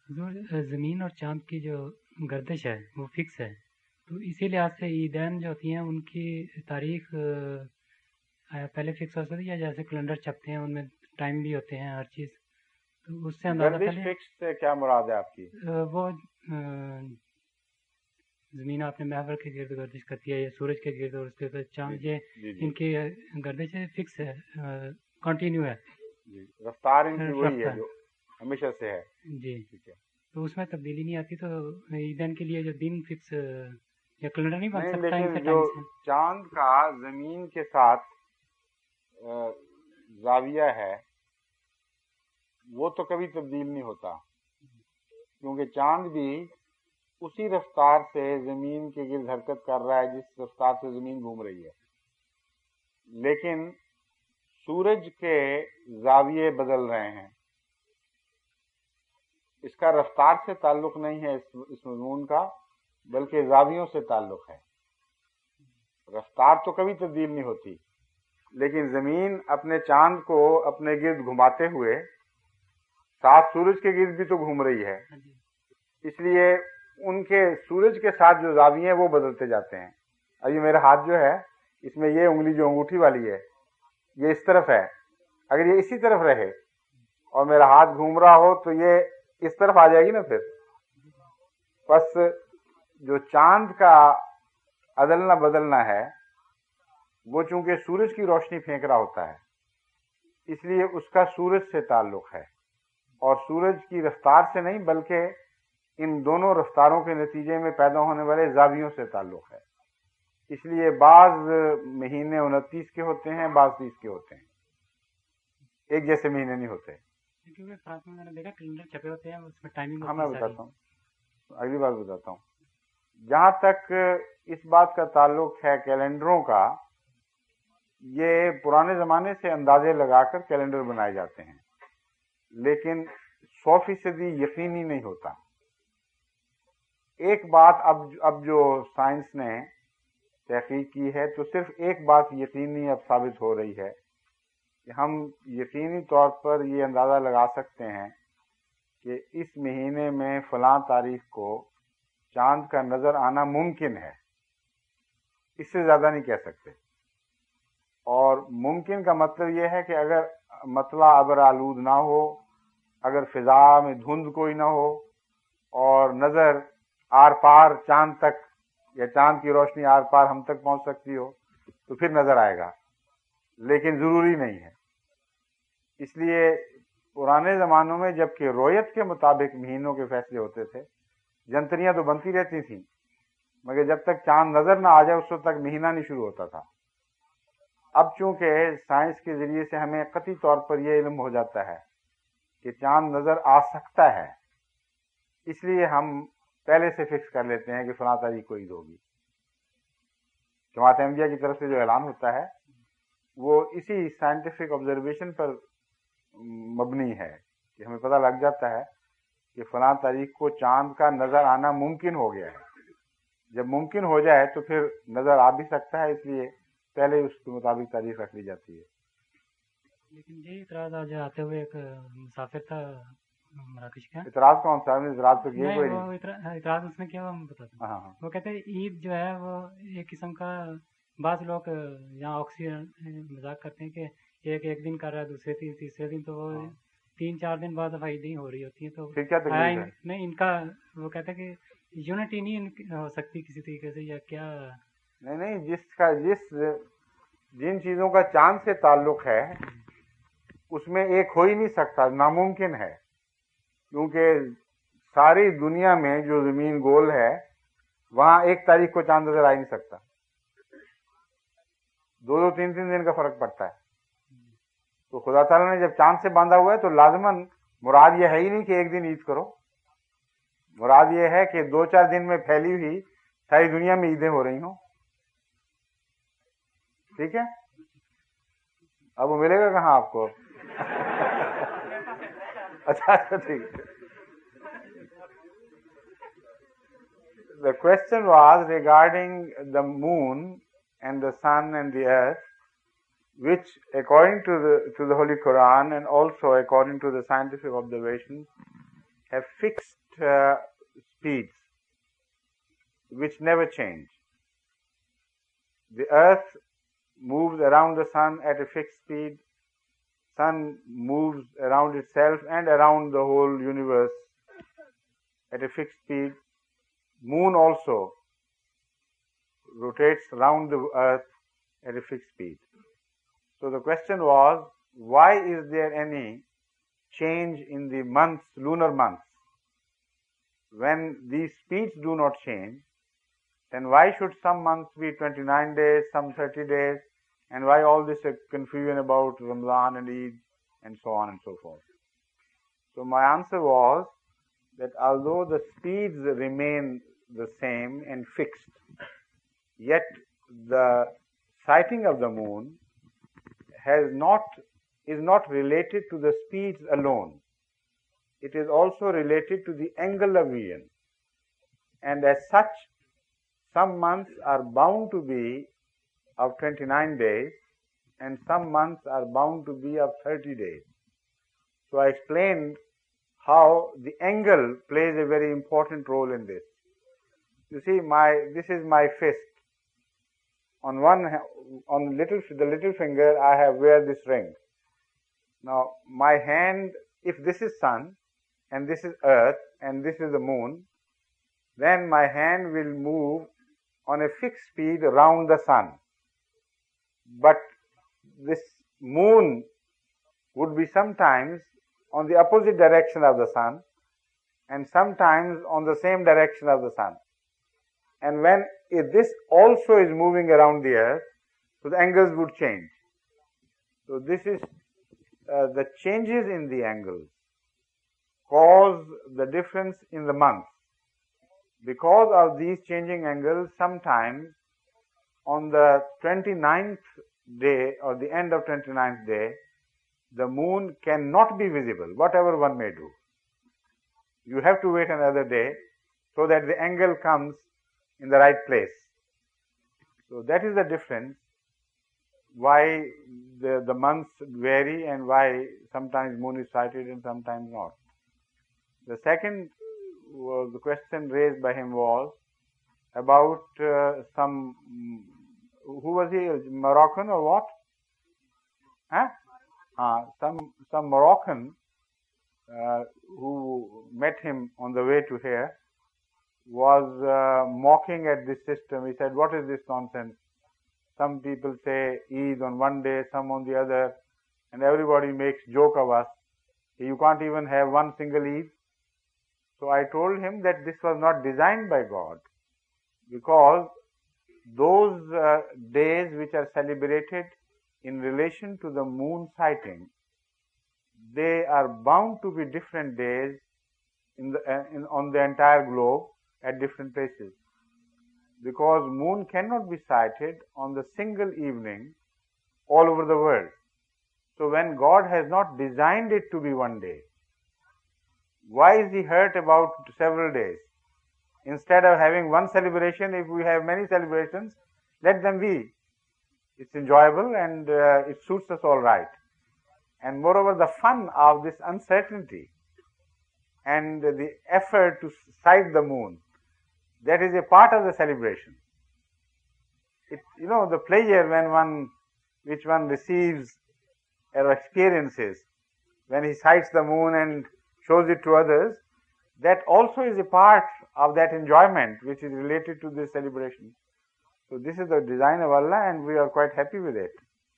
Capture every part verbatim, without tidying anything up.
حضور زمین اور چاند کی جو گردش ہے وہ فکس ہے، تو اسی لحاظ سے عیدین جو ہوتی ہیں ان کی تاریخ آیا پہلے فکس ہو سکتی ہے، یا جیسے کیلنڈر چھپتے ہیں ان میں ٹائم بھی ہوتے ہیں ہر چیز، تو اس سے اندازہ گردش پہلے فکس سے کیا مراد ہے آپ کی؟ وہ زمین اپنے محور کے گرد گردش کرتی ہے یا سورج کے گرد، اور اس کے بعد چاند، یہ جی جی ان کی گردش فکس ہے، کنٹینیو ہے، جی، رفتار ان کی وہی ہے رفتار جو ہمیشہ سے ہے. جی، ٹھیک ہے. تو اس میں تبدیلی نہیں آتی، تو عیدین کے لیے جو دن فکس یا کیلنڈر نہیں بن نہیں، سکتا ان لیکن سے جو ٹائم سے. چاند کا زمین کے ساتھ زاویہ ہے وہ تو کبھی تبدیل نہیں ہوتا، کیونکہ چاند بھی اسی رفتار سے زمین کے گرد حرکت کر رہا ہے جس رفتار سے زمین گھوم رہی ہے، لیکن سورج کے زاویے بدل رہے ہیں. اس کا رفتار سے تعلق نہیں ہے اس مضمون کا، بلکہ زاویوں سے تعلق ہے. رفتار تو کبھی تبدیل نہیں ہوتی، لیکن زمین اپنے چاند کو اپنے گرد گھماتے ہوئے ساتھ سورج کے گرد بھی تو گھوم رہی ہے، اس لیے ان کے سورج کے ساتھ جو زاویے ہیں وہ بدلتے جاتے ہیں. ابھی میرا ہاتھ جو ہے اس میں یہ انگلی جو انگوٹھی والی ہے یہ اس طرف ہے، اگر یہ اسی طرف رہے اور میرا ہاتھ گھوم رہا ہو تو یہ اس طرف آ جائے گی نا. پھر بس جو چاند کا عدلنا بدلنا ہے وہ چونکہ سورج کی روشنی پھینک رہا ہوتا ہے، اس لیے اس کا سورج سے تعلق ہے، اور سورج کی رفتار سے نہیں بلکہ ان دونوں رفتاروں کے نتیجے میں پیدا ہونے والے زاویوں سے تعلق ہے. اس لیے بعض مہینے انتیس کے ہوتے ہیں، بعض تیس کے ہوتے ہیں، ایک جیسے مہینے نہیں ہوتے. کیونکہ فرانس میں میں نے دیکھا کیلنڈر چھپے ہوتے ہیں اس میں ٹائمنگ ہاں ہوتی میں ہے ساری. بتاتا ہوں، اگلی بار بتاتا ہوں. جہاں تک اس بات کا تعلق ہے کیلنڈروں کا، یہ پرانے زمانے سے اندازے لگا کر کیلنڈر بنائے جاتے ہیں، لیکن سو فیصدی یقینی نہیں ہوتا. ایک بات اب اب جو سائنس نے تحقیق کی ہے تو صرف ایک بات یقینی اب ثابت ہو رہی ہے کہ ہم یقینی طور پر یہ اندازہ لگا سکتے ہیں کہ اس مہینے میں فلاں تاریخ کو چاند کا نظر آنا ممکن ہے. اس سے زیادہ نہیں کہہ سکتے، اور ممکن کا مطلب یہ ہے کہ اگر مطلع ابر آلود نہ ہو، اگر فضا میں دھند کوئی نہ ہو، اور نظر آر پار چاند تک یا چاند کی روشنی آر پار ہم تک پہنچ سکتی ہو تو پھر نظر آئے گا، لیکن ضروری نہیں ہے. اس لیے پرانے زمانوں میں جبکہ رویت کے مطابق مہینوں کے فیصلے ہوتے تھے، جنتریاں تو بنتی رہتی تھیں، مگر جب تک چاند نظر نہ آ جائے اس وقت تک مہینہ نہیں شروع ہوتا تھا. اب چونکہ سائنس کے ذریعے سے ہمیں قطعی طور پر یہ علم ہو جاتا ہے کہ چاند نظر آ سکتا ہے، اس لیے ہم پہلے سے فکس کر لیتے ہیں کہ فلاں تاریخ کو عید ہوگی. جماعت احمدیہ کی طرف سے جو اعلان ہوتا ہے وہ اسی سائنٹیفک آبزرویشن پر مبنی ہے کہ ہمیں پتہ لگ جاتا ہے کہ فلاں تاریخ کو چاند کا نظر آنا ممکن ہو گیا ہے. جب ممکن ہو جائے تو پھر نظر آ بھی سکتا ہے، اس لیے پہلے اس کے مطابق تاریخ رکھ لی جاتی ہے. لیکن یہ اعتراض آج آتے ہوئے ایک مسافر تھا مراکش کا. اعتراض کون سا؟ اعتراض تو کیا کوئی نہیں، وہ نہیں. اعتراض اس نے کیا وہ بتاتا ہوں. ہاں ہاں وہ کہتے ہیں عید جو ہے وہ ایک قسم کا، بعض لوگ یہاں آکسیجن مذاق کرتے ہیں کہ ایک ایک دن کر رہا ہے، دوسرے دن تیسرے دن، تو وہ تین چار دن بعد دفعہ عیدیں ہو رہی ہوتی ہیں. تو پھر کیا تکلیف ہے؟ نہیں، ان کا وہ کہتے ہیں کہ یونٹی نہیں ہو سکتی کسی طریقے سے، یا کیا؟ نہیں نہیں، جس کا جس جن چیزوں کا چاند سے تعلق ہے اس میں ایک ہو ہی نہیں سکتا، ناممکن ہے، کیونکہ ساری دنیا میں جو زمین گول ہے وہاں ایک تاریخ کو چاند نظر آ ہی نہیں سکتا، دو دو تین تین دن کا فرق پڑتا ہے. تو خدا تعالیٰ نے جب چاند سے باندھا ہوا ہے تو لازماً مراد یہ ہے ہی نہیں کہ ایک دن عید کرو، مراد یہ ہے کہ دو چار دن میں پھیلی ہوئی ساری دنیا میں عیدیں ہو رہی ہوں. ٹھیک ہے؟ اب وہ ملے گا کہاں آپ کو؟ اچھا اچھا ٹھیک. The question was regarding the moon and the sun and the earth, which according to the to the Holy Quran and also according to the scientific observations have fixed uh, speeds which never change. The earth moves around the sun at a fixed speed, sun moves around itself and around the whole universe at a fixed speed. Moon also rotates around the earth at a fixed speed. So the question was, why is there any change in the months, lunar months? When these speeds do not change, then why should some months be twenty-nine days, some thirty days, and why all this confusion about Ramadan and Eid and so on and so forth? So my answer was that although the speeds remain the same and fixed, yet the sighting of the moon has not is not related to the speeds alone. It is also related to the angle of vision, and as such, some months are bound to be of twenty-nine days and some months are bound to be of thirty days. So I explained how the angle plays a very important role in this. You see, my this is my fist. On one on little the little finger I have wear this ring. Now my hand, if this is sun and this is earth and this is the moon, then my hand will move on a fixed speed around the sun. But this moon would be sometimes on the opposite direction of the sun and sometimes on the same direction of the sun. And when if this also is moving around the earth, so the angles would change. So this is uh, the changes in the angles cause the difference in the months. Because of these changing angles, sometimes on the twenty-ninth day or the end of twenty-ninth day, the moon cannot be visible, whatever one may do. You have to wait another day so that the angle comes in the right place. So that is the difference, why the, the months vary and why sometimes moon is sighted and sometimes not. The second uh, the question raised by him was about uh, some, who was he, Moroccan or what? Huh? Uh, some, some Moroccan uh, who met him on the way to here was uh, mocking at this system. He said, what is this nonsense? Some people say Eid on one day, some on the other, and everybody makes joke of us. You can't even have one single Eid. So I told him that this was not designed by God, because those uh, days which are celebrated in relation to the moon sighting, they are bound to be different days in the, uh, in, on the entire globe at different places, because moon cannot be sighted on the single evening all over the world. So when God has not designed it to be one day, why is he hurt about several days? Instead of having one celebration, if we have many celebrations, let them be. It's enjoyable and uh, it suits us all right. And moreover, the fun of this uncertainty and the effort to sight the moon, that is a part of the celebration. It, you know, the pleasure when one, which one receives or experiences when he sights the moon and shows it to others, that also is a part of that enjoyment which is related to this celebration. So this is the design of Allah and we are quite happy with it.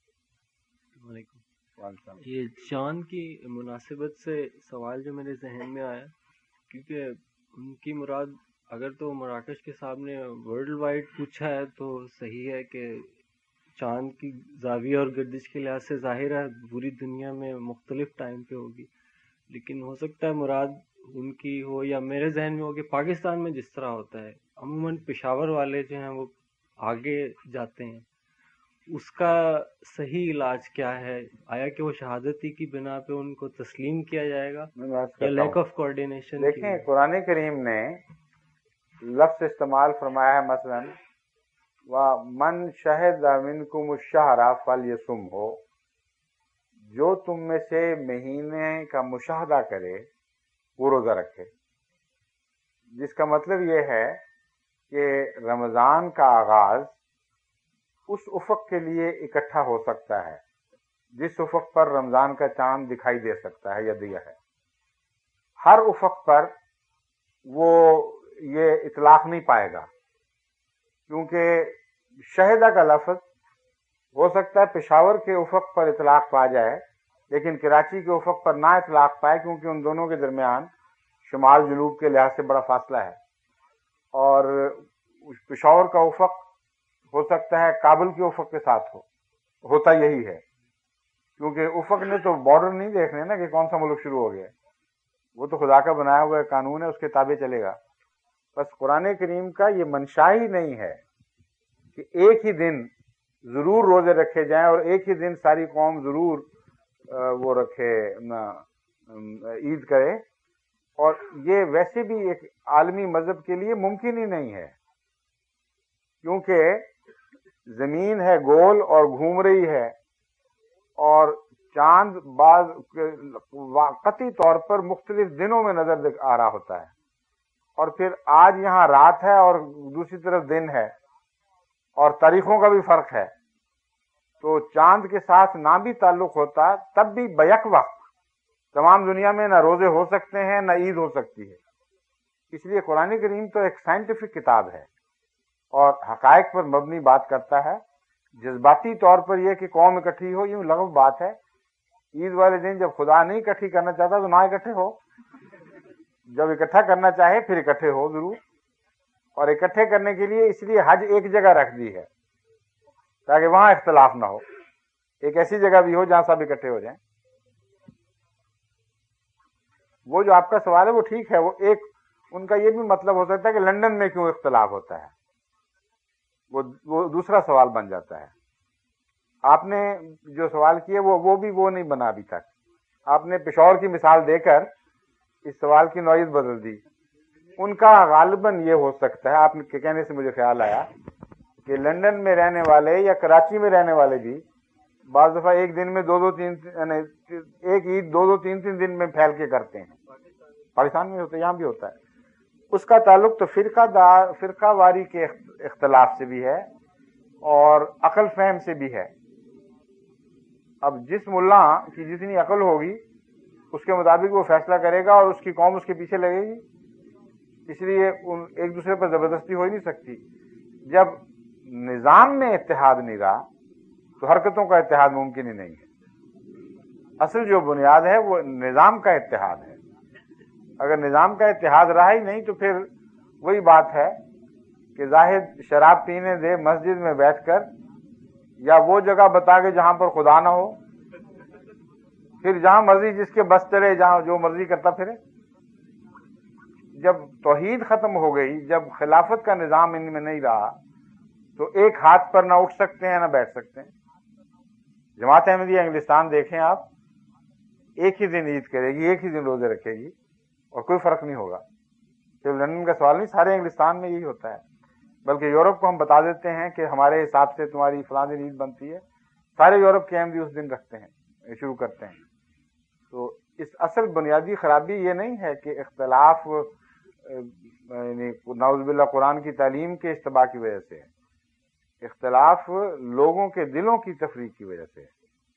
ये चांद की मुनासिबत से सवाल जो मेरे जहन में आया, क्योंकि उनकी मुराद अगर तो मराकश के सामने वर्ल्ड वाइड पूछा है तो सही है कि चांद की जाविया और गर्दिश के लिहाज से जाहिर है पूरी दुनिया में मुख्तलिफ टाइम पे होगी, लेकिन हो सकता है मुराद उनकी हो या मेरे जहन में हो कि पाकिस्तान में जिस तरह होता है अमूमन पेशावर वाले जो हैं वो आगे जाते हैं, उसका सही इलाज क्या है? आया कि वो शहादती की बिना पे उनको तस्लीम किया जाएगा या लैक ऑफ कोऑर्डिनेशन? देखें, कुरान करीम ने लफ्ज़ इस्तेमाल फरमाया है, मसलन व मन शहद मिनकुम शहरा फलयसुम हो, जो तुम में से महीने का मुशाहदा करे وہ روزہ رکھے، جس کا مطلب یہ ہے کہ رمضان کا آغاز اس افق کے لیے اکٹھا ہو سکتا ہے جس افق پر رمضان کا چاند دکھائی دے سکتا ہے یا دیا ہے. ہر افق پر وہ یہ اطلاق نہیں پائے گا، کیونکہ شہدہ کا لفظ ہو سکتا ہے پشاور کے افق پر اطلاق پا جائے لیکن کراچی کے افق پر نہ اطلاق پائے، کیونکہ ان دونوں کے درمیان شمال جنوب کے لحاظ سے بڑا فاصلہ ہے. اور پشاور کا افق ہو سکتا ہے کابل کے افق کے ساتھ ہو، ہوتا یہی ہے، کیونکہ افق نے تو بارڈر نہیں دیکھنے نا کہ کون سا ملک شروع ہو گیا، وہ تو خدا کا بنایا ہوا قانون ہے، اس کے تابع چلے گا. بس قرآن کریم کا یہ منشا ہی نہیں ہے کہ ایک ہی دن ضرور روزے رکھے جائیں اور ایک ہی دن ساری قوم ضرور وہ رکھے عید کرے، اور یہ ویسے بھی ایک عالمی مذہب کے لیے ممکن ہی نہیں ہے، کیونکہ زمین ہے گول اور گھوم رہی ہے، اور چاند بعض قطعی طور پر مختلف دنوں میں نظر آ رہا ہوتا ہے، اور پھر آج یہاں رات ہے اور دوسری طرف دن ہے، اور تاریخوں کا بھی فرق ہے، تو چاند کے ساتھ نہ بھی تعلق ہوتا تب بھی بیک وقت تمام دنیا میں نہ روزے ہو سکتے ہیں نہ عید ہو سکتی ہے. اس لیے قرآن کریم تو ایک سائنٹیفک کتاب ہے اور حقائق پر مبنی بات کرتا ہے. جذباتی طور پر یہ کہ قوم اکٹھی ہو یوں لغو بات ہے. عید والے دن جب خدا نہیں اکٹھی کرنا چاہتا تو نہ اکٹھے ہو، جب اکٹھا کرنا چاہے پھر اکٹھے ہو ضرور. اور اکٹھے کرنے کے لیے اس لیے حج ایک جگہ رکھ دی ہے تاکہ وہاں اختلاف نہ ہو، ایک ایسی جگہ بھی ہو جہاں سب اکٹھے ہو جائیں. وہ جو آپ کا سوال ہے وہ ٹھیک ہے، وہ ایک ان کا یہ بھی مطلب ہو سکتا ہے کہ لندن میں کیوں اختلاف ہوتا ہے، وہ وہ دوسرا سوال بن جاتا ہے. آپ نے جو سوال کیے وہ وہ بھی وہ نہیں بنا ابھی تک. آپ نے پشاور کی مثال دے کر اس سوال کی نوعیت بدل دی. ان کا غالباً یہ ہو سکتا ہے، آپ کے کہنے سے مجھے خیال آیا کہ لندن میں رہنے والے یا کراچی میں رہنے والے بھی بعض دفعہ ایک دن میں دو دو تین یعنی ایک عید دو دو تین تین دن میں پھیل کے کرتے ہیں. پاکستان میں ہوتا ہے، یہاں بھی ہوتا ہے. اس کا تعلق تو فرقہ دار فرقہ واری کے اختلاف سے بھی ہے اور عقل فہم سے بھی ہے. اب جس ملا کی جتنی عقل ہوگی اس کے مطابق وہ فیصلہ کرے گا اور اس کی قوم اس کے پیچھے لگے گی. اس لیے ایک دوسرے پر زبردستی ہو ہی نہیں سکتی. جب نظام میں اتحاد نہیں رہا تو حرکتوں کا اتحاد ممکن ہی نہیں ہے. اصل جو بنیاد ہے وہ نظام کا اتحاد ہے. اگر نظام کا اتحاد رہا ہی نہیں تو پھر وہی بات ہے کہ زاہد شراب پینے دے مسجد میں بیٹھ کر، یا وہ جگہ بتا کے جہاں پر خدا نہ ہو، پھر جہاں مرضی جس کے بس چلے، جہاں جو مرضی کرتا پھرے. جب توحید ختم ہو گئی، جب خلافت کا نظام ان میں نہیں رہا تو ایک ہاتھ پر نہ اٹھ سکتے ہیں نہ بیٹھ سکتے ہیں. جماعت احمدیہ انگلستان دیکھیں آپ، ایک ہی دن عید کرے گی، ایک ہی دن روزے رکھے گی اور کوئی فرق نہیں ہوگا. صرف لندن کا سوال نہیں، سارے انگلستان میں یہی ہوتا ہے. بلکہ یورپ کو ہم بتا دیتے ہیں کہ ہمارے حساب سے تمہاری فلاں دن عید بنتی ہے، سارے یورپ کے احمدی اس دن رکھتے ہیں، شروع کرتے ہیں. تو اس اصل بنیادی خرابی یہ نہیں ہے کہ اختلاف یعنی نعوذ باللہ قرآن کی تعلیم کے اشتباہ کی وجہ سے ہے، اختلاف لوگوں کے دلوں کی تفریق کی وجہ سے ہے.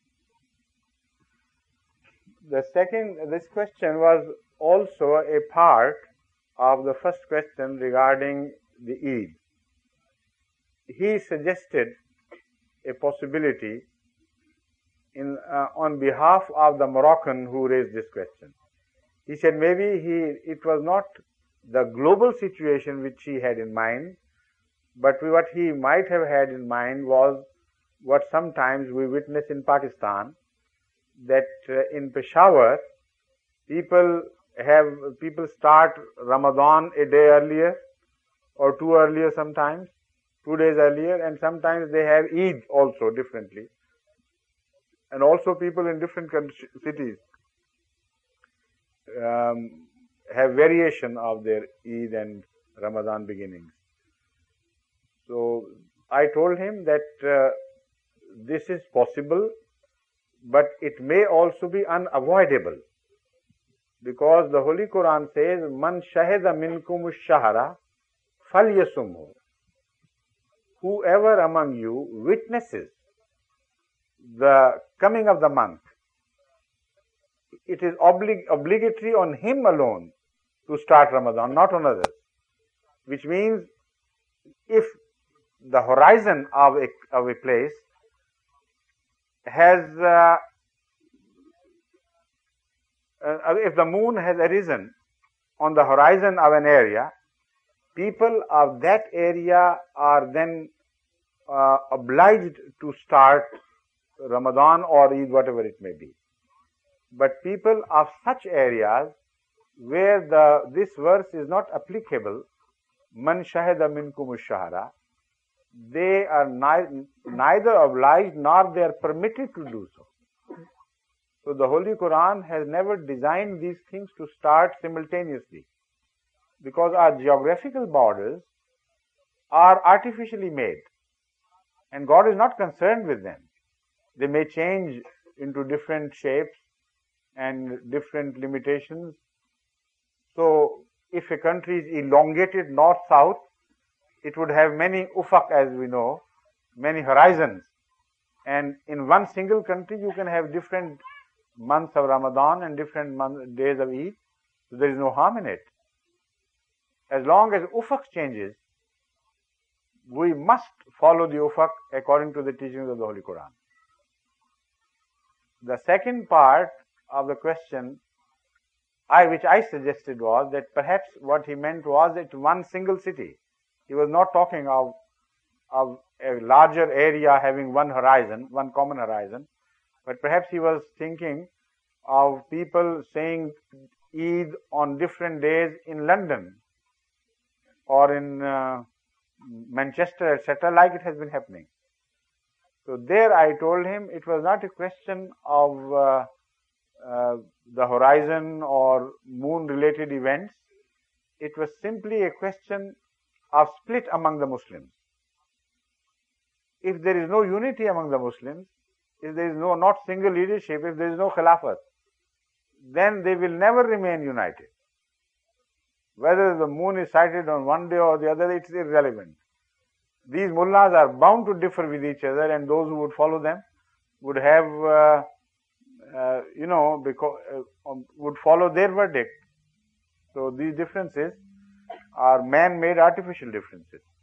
The second, this question was also a part of the first question regarding the Eid. He suggested a possibility in uh, on behalf of the Moroccan who raised this question. He said maybe he it was not the global situation which he had in mind, but what he might have had in mind was what sometimes we witness in Pakistan, that uh, in Peshawar people have people start Ramadan a day earlier or two earlier sometimes, two days earlier, and sometimes they have Eid also differently. And also people in different cities um, have variation of their Eid and Ramadan beginnings. So I told him that uh, this is possible, but it may also be unavoidable, Because the Holy Quran says, Man shahida minkum shahara falyasumhu. Whoever among you witnesses the coming of the month, it is oblig obligatory on him alone to start Ramadan, not on others. Which means, if the horizon of a, of a place has, uh, uh, if the moon has arisen on the horizon of an area, people of that area are then uh, obliged to start Ramadan or Eid, whatever it may be. But people of such areas where the this verse is not applicable, man shahida minkum ash-shahra, they are ni neither obliged nor they are permitted to do so. So the Holy Quran has never designed these things to start simultaneously, because our geographical borders are artificially made and God is not concerned with them. They may change into different shapes and different limitations. So if a country is elongated north-south, it would have many ufaq, as we know, many horizons. And in one single country, you can have different months of Ramadan and different month, days of Eid. So there is no harm in it. As long as ufaq changes, we must follow the ufaq according to the teachings of the Holy Quran. The second part of the question, I, which I suggested, was that perhaps what he meant was that one single city. He was not talking of, of a larger area having one horizon, one common horizon, but perhaps he was thinking of people saying Eid on different days in London or in uh, Manchester, et cetera, like it has been happening. So there I told him it was not a question of uh, uh, the horizon or moon-related events. It was simply a question of split among the Muslims. If there is no unity among the Muslims, if there is no not single leadership, if there is no khilafat, then they will never remain united. Whether the moon is sighted on one day or the other, it's irrelevant. These mullahs are bound to differ with each other, and those who would follow them would have, uh, uh, you know, because, uh, um, would follow their verdict. So these differences are man-made artificial differences.